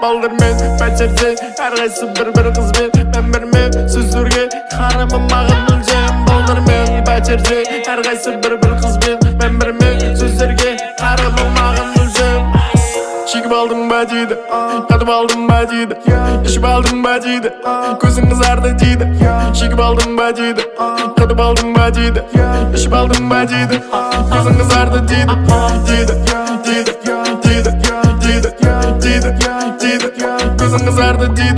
Балдармен пәтерде әрқайсы бір қызбен мен бірмен сөздерге қарамы маған мүлдем. Балдармен пәтерде әрқайсы бір қызбен мен бірмен сөздерге қарамы маған мүлдем. Шегіп алдым ба дейді, қатып алдым ба дейді, ішіп алдым ба дейді, көзің қызарды дейді. Шегіп алдым ба дейді, қатып алдым ба дейді, ішіп алдым ба дейді, көзің қызарды дейді. Көзің қызарды дейді,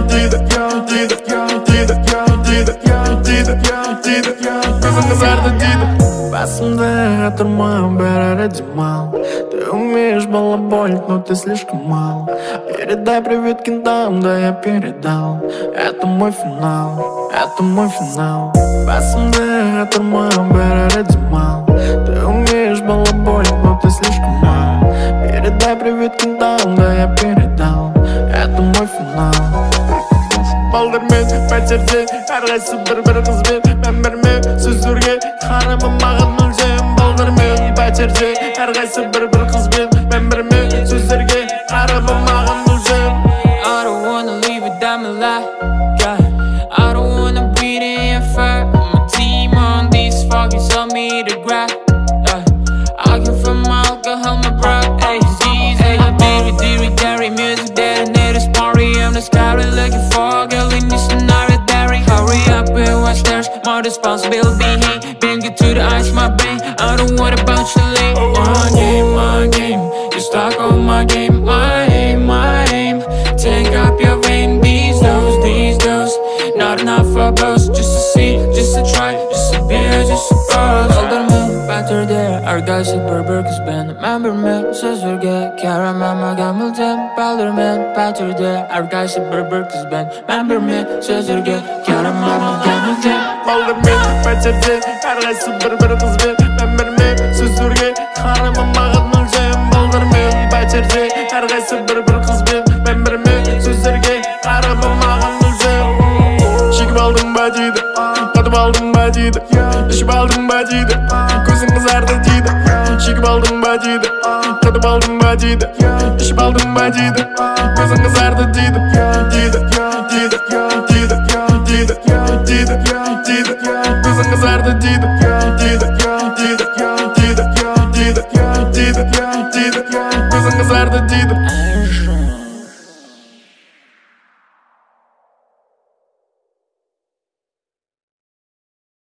көзің қызарды дейді. Басымда тұрма, бәрі демал. Ты умеешь балаболить, но ты слишком мал. Передай привет кентам, да я передал. Это мой финал, это мой финал. Басымда тұрма, бәрі демал. Ты умеешь балаболить, но ты слишком мал. Передай привет кентам, да я передал. Это мой финал. Балдармен пәтерде әрқайсы бір қызбен мен бірмен сөздерге қарамы маған мүлдем. Балдармен пәтерде әрқайсы бір қызбен мен бірмен сөздерге қарамы маған мүлдем. I don't wanna live without my life, yeah. I don't wanna breathe in fire. My team on this fucking saw me to grab, yeah. I can feel my alcohol, my breath, hey. Hey, baby, dairy music, detonator, party. I'm the scary looking for a girl in this scenario, dairy. Hurry up and watch there's more responsibility. Bring it to the ice, my brain. I don't worry about your lane. My game, you stuck on my game. My aim. Take up your vein, these dose. Not enough for both, just to see, just to try, just to be, just to pose. Alderman, better there, our guys at Burberry's band. Remember me, sözlerge, karamama gamıldım. Alderman, better there, our guys at Burberry's band. Remember me, sözlerge, karamama gamıldım. Baldarmen pәтерде әрқайсы бір қызбен мен бірмен сөздерге қарамы маған мүлдем. Балдармен пәтерде әрқайсы бір қызбен мен бірмен сөздерге қарамы маған мүлдем. Шегіп алдым ба дейді, қатып алдым ба дейді, ішіп алдым ба дейді, көзің қызарды дейді. Шегіп алдым ба дейді, қатып алдым ба дейді, ішіп алдым ба дейді, көзің қызарды дейді.